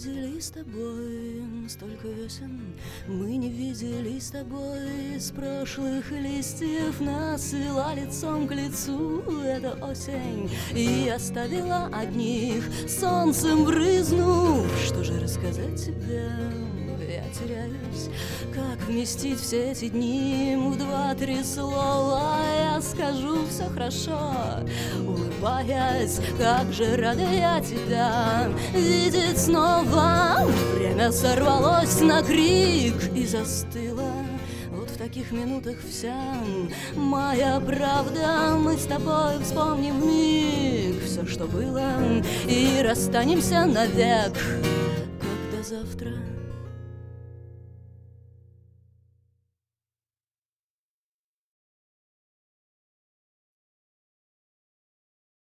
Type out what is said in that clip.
видели с тобой столько весен, мы не видели с тобой с прошлых листьев. Нас свела лицом к лицу эта осень и оставила одних, солнцем брызнув. Что же рассказать тебе? Я теряюсь, как вместить все эти дни в 2-3 слова. Я скажу: все хорошо, улыбаясь, как же рада я тебя видеть снова. Время сорвалось на крик и застыло. Вот в таких минутах вся моя правда. Мы с тобой вспомним вмиг все, что было, и расстанемся навек, как до завтра.